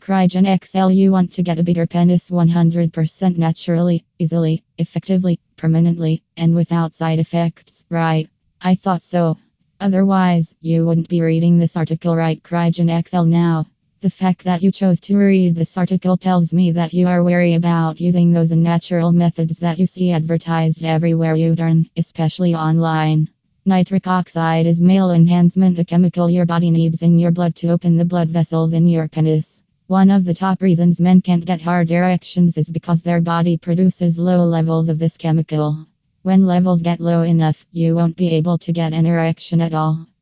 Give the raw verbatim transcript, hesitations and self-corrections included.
Cryogen X L. You want to get a bigger penis one hundred percent naturally, easily, effectively, permanently, and without side effects, right? I thought so. Otherwise, you wouldn't be reading this article, right? Cryogen X L now. The fact that you chose to read this article tells me that you are wary about using those unnatural methods that you see advertised everywhere you turn, especially online. Nitric oxide is male enhancement, a chemical your body needs in your blood to open the blood vessels in your penis. One of the top reasons men can't get hard erections is because their body produces low levels of this chemical. When levels get low enough, you won't be able to get an erection at all.